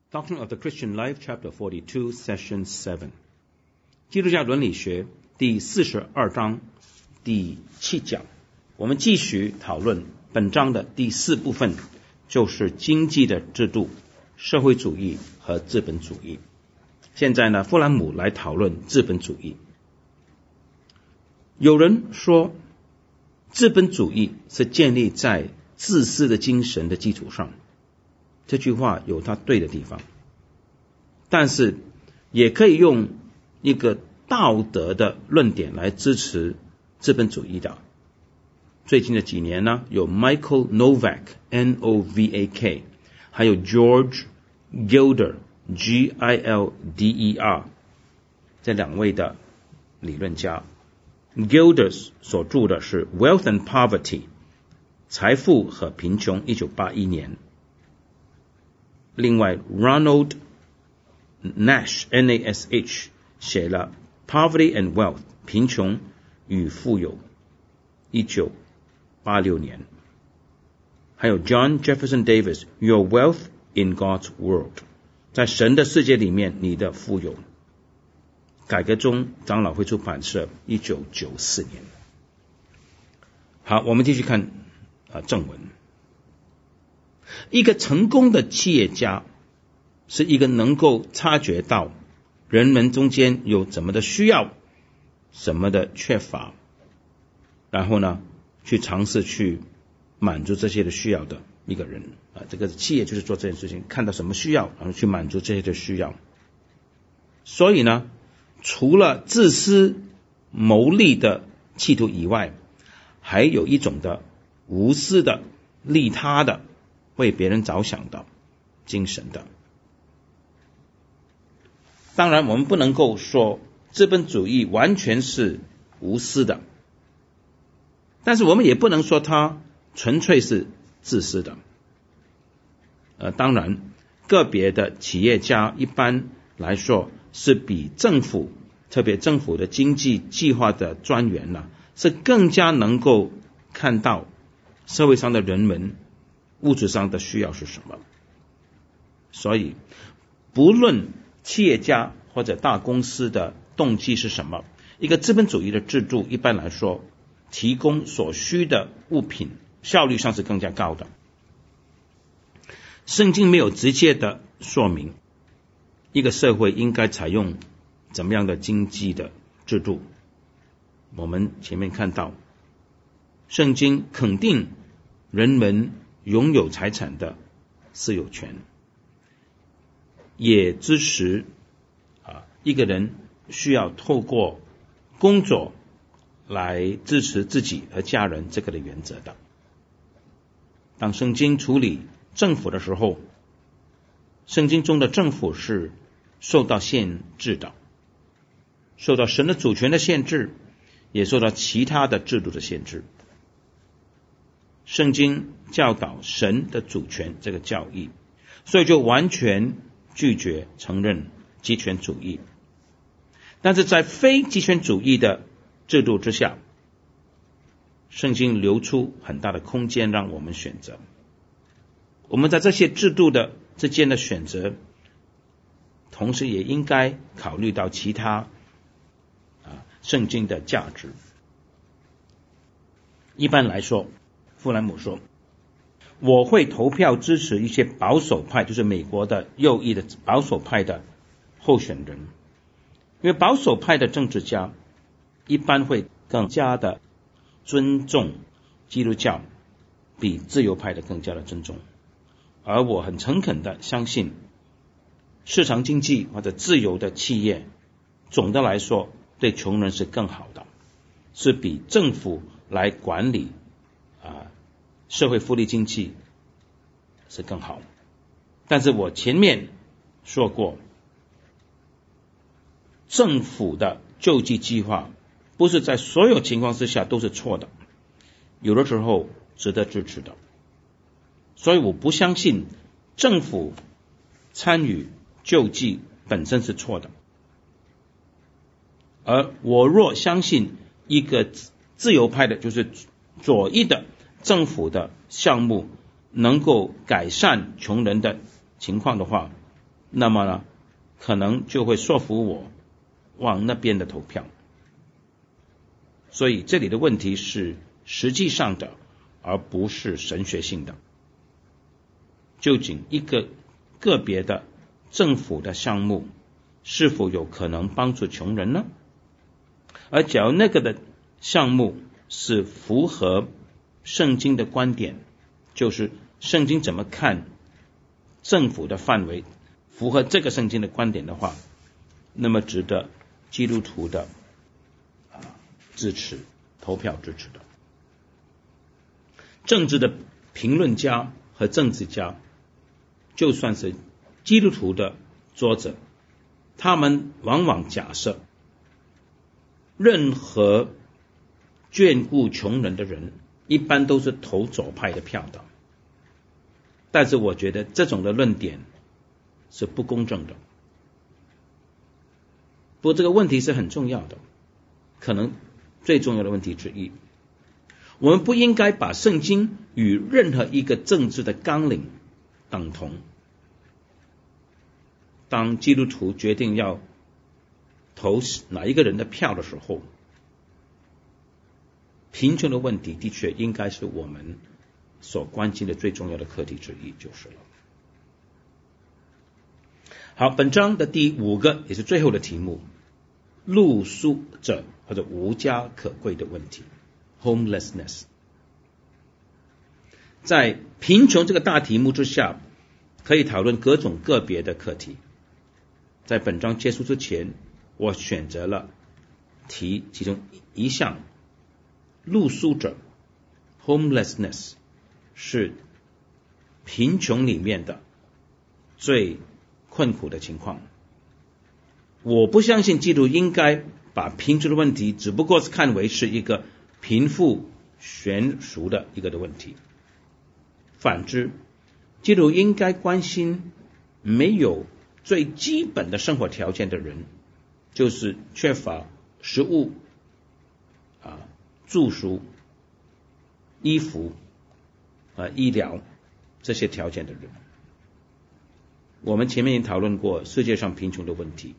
Doctrine of the Christian Life, Chapter 42, Session 7. 基督教伦理学第42章第7讲。我们继续讨论本章的第4部分，就是经济的制度、社会主义和资本主义。现在呢，弗兰姆来讨论资本主义。有人说，资本主义是建立在自私的精神的基础上。这句话有它对的地方，但是也可以用一个道德的论点来支持资本主义的。最近的几年呢，有 Michael Novak Novak 还有 George Gilder Gilder 这两位的理论家。Gilder 所著的是 Wealth and Poverty 财富和贫穷1981年。另外 Ronald Nash Nash 写了 Poverty and Wealth 贫穷与富有1986年。还有 John Jefferson Davis Your Wealth in God's World 在神的世界里面你的富有。改革中长老会出版社1994年。好，我们继续看正文。一个成功的企业家是一个能够察觉到人们中间有怎么的需要，什么的缺乏，然后呢去尝试去满足这些的需要的一个人。这个企业就是做这件事情，看到什么需要，然后去满足这些的需要。所以呢，除了自私谋利的企图以外，还有一种的无私的利他的为别人着想的精神的。当然我们不能够说资本主义完全是无私的，但是我们也不能说它纯粹是自私的。当然个别的企业家一般来说是比政府，特别政府的经济计划的专员呢，是更加能够看到社会上的人们物质上的需要是什么。所以不论企业家或者大公司的动机是什么，一个资本主义的制度一般来说提供所需的物品效率上是更加高的。圣经没有直接的说明一个社会应该采用怎么样的经济的制度。我们前面看到圣经肯定人们拥有财产的私有权，也支持一个人需要透过工作来支持自己和家人这个的原则的。当圣经处理政府的时候，圣经中的政府是受到限制的，受到神的主权的限制，也受到其他的制度的限制。圣经教导神的主权这个教义，所以就完全拒绝承认极权主义。但是在非极权主义的制度之下，圣经留出很大的空间让我们选择。我们在这些制度的之间的选择，同时也应该考虑到其他圣经的价值。一般来说，富兰姆说，我会投票支持一些保守派，就是美国的右翼的保守派的候选人，因为保守派的政治家一般会更加的尊重基督教，比自由派的更加的尊重。而我很诚恳的相信，市场经济或者自由的企业总的来说对穷人是更好的，是比政府来管理社会福利经济是更好。但是我前面说过，政府的救济计划不是在所有情况之下都是错的，有的时候值得支持的。所以我不相信政府参与救济本身是错的，而我若相信一个自由派的，就是左翼的政府的项目能够改善穷人的情况的话， 那么呢，可能就会说服我往那边的投票。所以这里的问题是实际上的，而不是神学性的。究竟一个个别的政府的项目是否有可能帮助穷人呢？而假如那个的项目是符合圣经的观点，就是圣经怎么看政府的范围，符合这个圣经的观点的话，那么值得基督徒的支持，投票支持的。政治的评论家和政治家，就算是基督徒的作者，他们往往假设任何眷顾穷人的人一般都是投左派的票的，但是我觉得这种的论点是不公正的。不过这个问题是很重要的，可能最重要的问题之一。我们不应该把圣经与任何一个政治的纲领等同。当基督徒决定要投哪一个人的票的时候，贫穷的问题的确应该是我们所关心的最重要的课题之一就是了。好，本章的第5个也是最后的题目，露宿者或者无家可归的问题 homelessness。 在贫穷这个大题目之下，可以讨论各种个别的课题。在本章结束之前，我选择了提其中一项，露宿者 homelessness 是贫穷里面的最困苦的情况。我不相信基督应该把贫穷的问题只不过是看为是一个贫富悬殊的一个的问题。反之，基督应该关心没有最基本的生活条件的人，就是缺乏食物、住宿、衣服、医疗这些条件的人。我们前面也讨论过世界上贫穷的问题，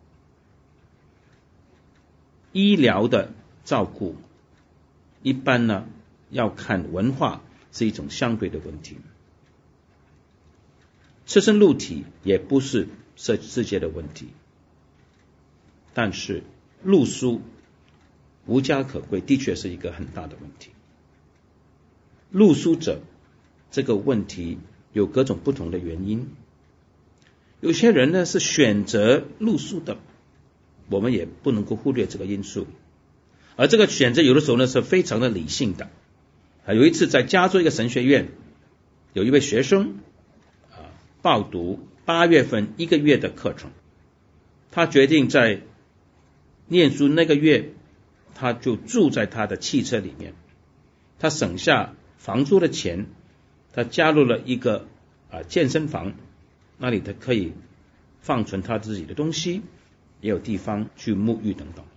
医疗的照顾一般呢要看文化，是一种相对的问题。赤身露体也不是世界的问题，但是露宿无家可归的确是一个很大的问题。露宿者这个问题有各种不同的原因，有些人呢是选择露宿的，我们也不能够忽略这个因素，而这个选择有的时候呢是非常的理性的。有一次在加州一个神学院，有一位学生报读8月份1个月的课程，他决定在念书那个月他就住在他的汽车里面，他省下房租的钱，他加入了一个健身房，那里他可以放存他自己的东西，也有地方去沐浴等等。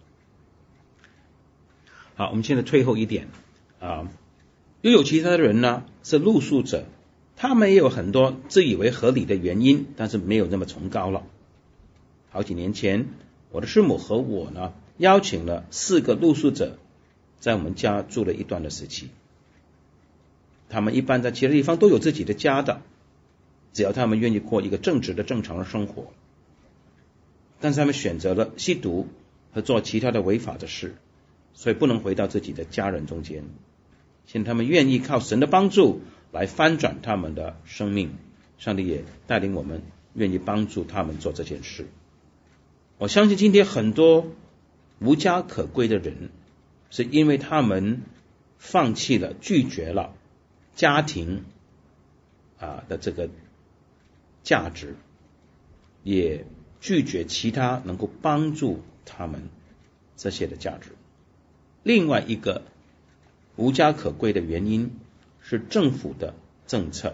好，我们现在退后一点又有其他的人呢是露宿者，他们也有很多自以为合理的原因，但是没有那么崇高了。好几年前，我的师母和我呢邀请了4个露宿者在我们家住了一段的时期。他们一般在其他地方都有自己的家的，只要他们愿意过一个正直的正常的生活，但是他们选择了吸毒和做其他的违法的事，所以不能回到自己的家人中间。现在他们愿意靠神的帮助来翻转他们的生命，上帝也带领我们愿意帮助他们做这件事。我相信今天很多无家可归的人，是因为他们放弃了、拒绝了家庭的这个价值，也拒绝其他能够帮助他们这些的价值。另外一个无家可归的原因是政府的政策。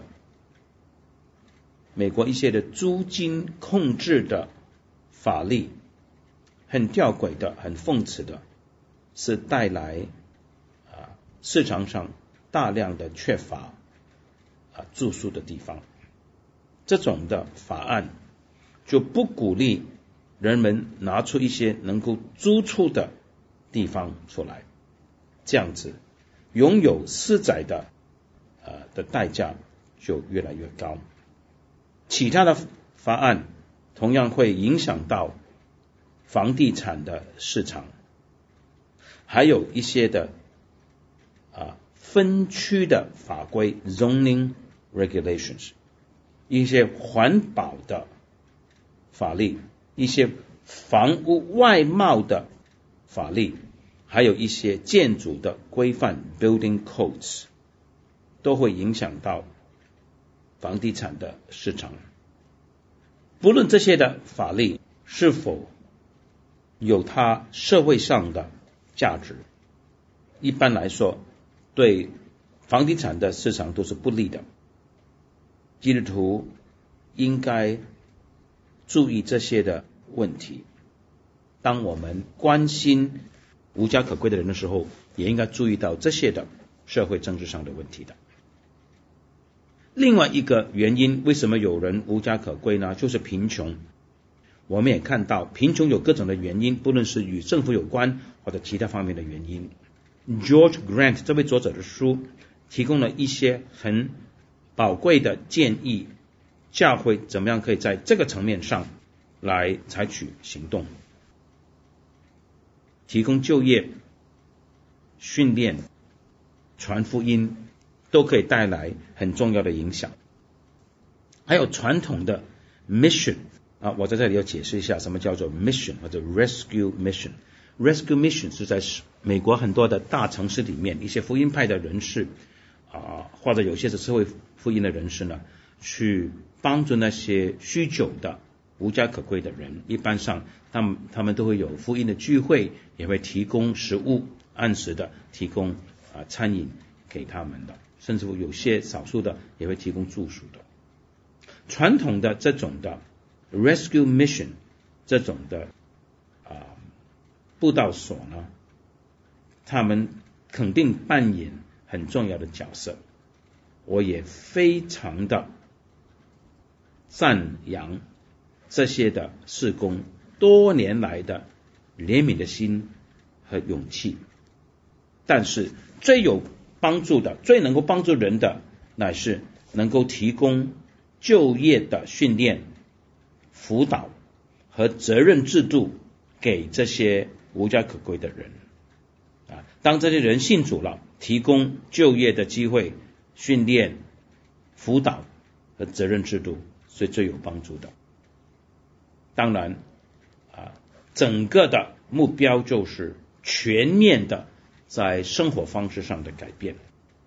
美国一些的租金控制的法律很吊诡的、很讽刺的，是带来市场上大量的缺乏住宿的地方。这种的法案就不鼓励人们拿出一些能够租出的地方出来，这样子拥有私宅的代价就越来越高。其他的法案同样会影响到房地产的市场，还有一些的分区的法规 zoning regulations， 一些环保的法律，一些房屋外贸的法律，还有一些建筑的规范 building codes， 都会影响到房地产的市场。不论这些的法律是否有它社会上的价值，一般来说对房地产的市场都是不利的。基督徒应该注意这些的问题。当我们关心无家可归的人的时候，也应该注意到这些的社会政治上的问题的。另外一个原因，为什么有人无家可归呢？就是贫穷。我们也看到贫穷有各种的原因，不论是与政府有关或者其他方面的原因。George Grant 这位作者的书提供了一些很宝贵的建议，教会怎么样可以在这个层面上来采取行动，提供就业、训练、传福音，都可以带来很重要的影响。还有传统的 mission，我在这里要解释一下什么叫做 mission 或者 rescue mission。rescue mission 是在美国很多的大城市里面，一些福音派的人士或者有些是社会福音的人士呢，去帮助那些酗酒的无家可归的人。一般上他们都会有福音的聚会，也会提供食物，按时的提供餐饮给他们的，甚至有些少数的也会提供住宿的。传统的这种的 rescue mission 这种的布道所呢，他们肯定扮演很重要的角色。我也非常的赞扬这些的事工多年来的怜悯的心和勇气。但是最有帮助的，最能够帮助人的，乃是能够提供就业的训练、辅导和责任制度给这些无家可归的人。当这些人信主了，提供就业的机会、训练、辅导和责任制度是最有帮助的。当然整个的目标就是全面的在生活方式上的改变。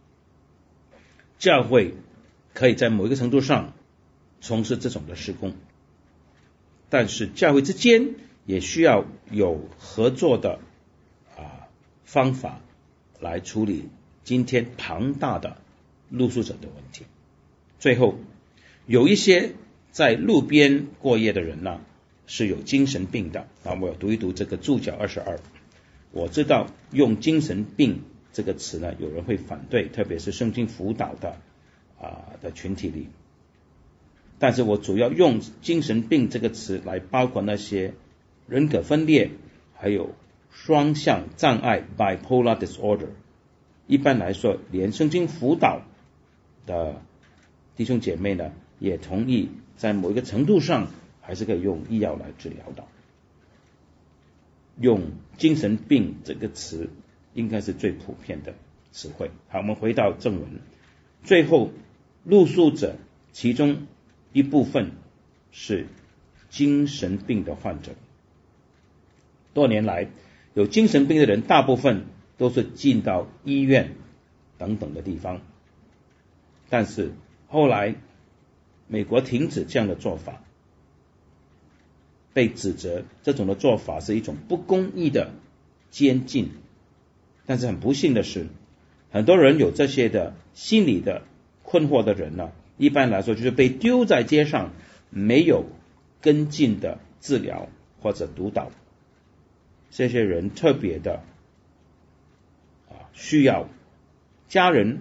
教会可以在某一个程度上从事这种的事工，但是教会之间也需要有合作的方法来处理今天庞大的露宿者的问题。最后，有一些在路边过夜的人呢，是有精神病的。我要读一读这个注脚22。我知道用精神病这个词呢，有人会反对，特别是圣经辅导的群体里。但是我主要用精神病这个词来包括那些人格分裂，还有双向障碍 bipolar disorder。 一般来说，连圣经辅导的弟兄姐妹呢，也同意在某一个程度上还是可以用医药来治疗的。用精神病这个词应该是最普遍的词汇。好，我们回到正文。最后，露宿者其中一部分是精神病的患者。多年来，有精神病的人大部分都是进到医院等等的地方，但是后来美国停止这样的做法，被指责这种的做法是一种不公义的监禁。但是很不幸的是，很多人有这些的心理的困惑的人呢，一般来说就是被丢在街上，没有跟进的治疗或者督导。这些人特别的需要家人、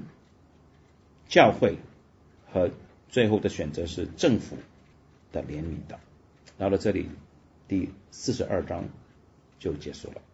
教会和最后的选择是政府的怜悯的。 到这里第42章就结束了。